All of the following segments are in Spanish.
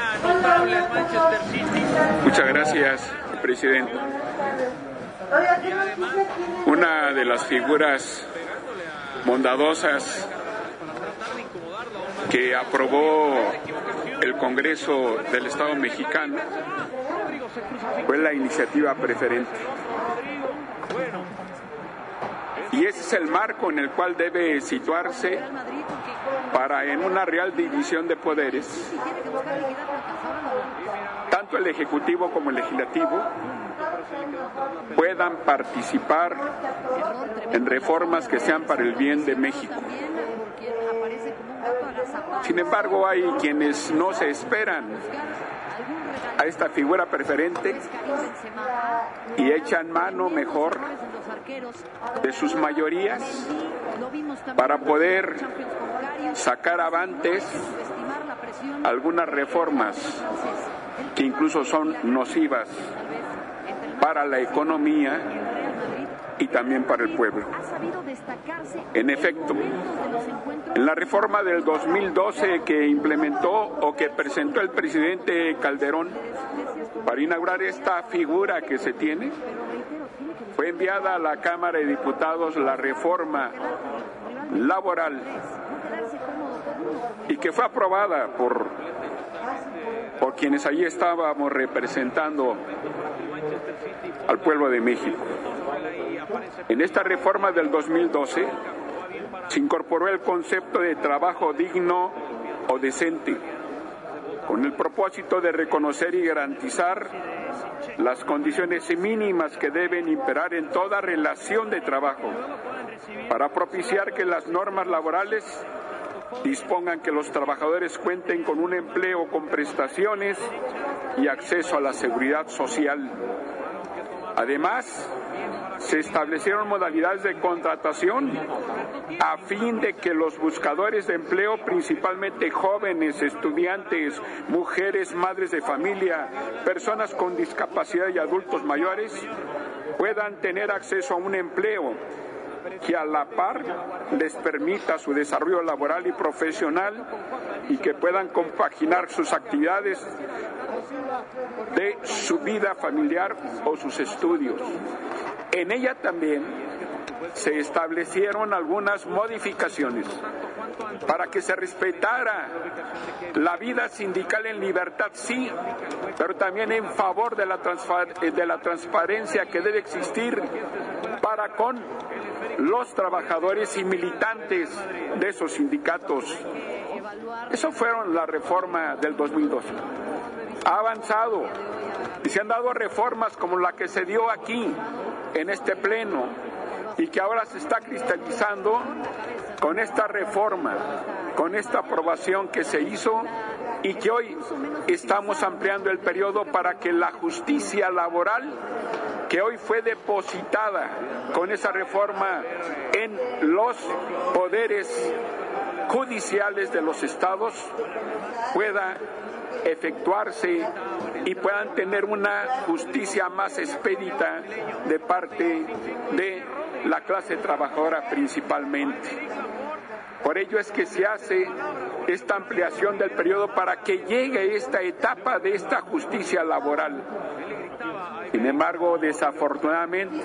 Muchas gracias, presidente. Una de las figuras bondadosas que aprobó el Congreso del Estado mexicano fue la iniciativa preferente. Y ese es el marco en el cual debe situarse para, en una real división de poderes, tanto el Ejecutivo como el Legislativo puedan participar en reformas que sean para el bien de México. Sin embargo, hay quienes no se esperan a esta figura preferente y echan mano mejor de sus mayorías para poder sacar avantes algunas reformas que incluso son nocivas para la economía y también para el pueblo. En efecto, en la reforma del 2012 que implementó o que presentó el presidente Calderón para inaugurar esta figura que se tiene, fue enviada a la Cámara de Diputados la reforma laboral y que fue aprobada por quienes allí estábamos representando al pueblo de México. En esta reforma del 2012 se incorporó el concepto de trabajo digno o decente, con el propósito de reconocer y garantizar las condiciones mínimas que deben imperar en toda relación de trabajo, para propiciar que las normas laborales dispongan que los trabajadores cuenten con un empleo con prestaciones y acceso a la seguridad social. Además, se establecieron modalidades de contratación a fin de que los buscadores de empleo, principalmente jóvenes, estudiantes, mujeres, madres de familia, personas con discapacidad y adultos mayores, puedan tener acceso a un empleo que a la par les permita su desarrollo laboral y profesional y que puedan compaginar sus actividades de su vida familiar o sus estudios. En ella también se establecieron algunas modificaciones para que se respetara la vida sindical en libertad, sí, pero también en favor de la transparencia que debe existir para con los trabajadores y militantes de esos sindicatos. Eso fueron la reforma del 2012. Ha avanzado y se han dado reformas como la que se dio aquí en este pleno y que ahora se está cristalizando con esta reforma, con esta aprobación que se hizo y que hoy estamos ampliando el periodo para que la justicia laboral, que hoy fue depositada con esa reforma en los poderes judiciales de los estados, pueda efectuarse y puedan tener una justicia más expedita de parte de la clase trabajadora principalmente. Por ello es que se hace esta ampliación del periodo para que llegue esta etapa de esta justicia laboral. Sin embargo, desafortunadamente,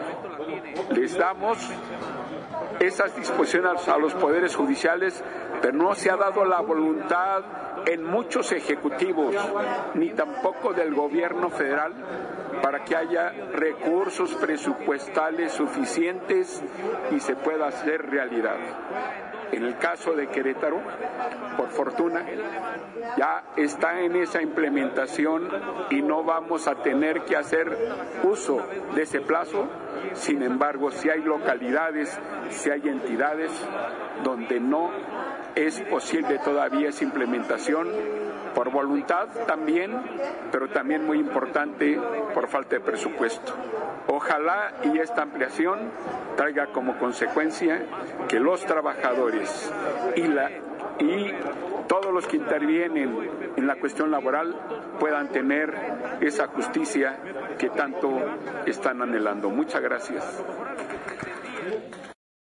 les damos esas disposiciones a los poderes judiciales, pero no se ha dado la voluntad en muchos ejecutivos, ni tampoco del gobierno federal, para que haya recursos presupuestales suficientes y se pueda hacer realidad. En el caso de Querétaro, por fortuna, ya está en esa implementación y no vamos a tener que hacer uso de ese plazo. Sin embargo, si hay localidades, si hay entidades donde no es posible todavía esa implementación, por voluntad también, pero también muy importante por falta de presupuesto. Ojalá y esta ampliación traiga como consecuencia que los trabajadores y todos los que intervienen en la cuestión laboral puedan tener esa justicia que tanto están anhelando. Muchas gracias.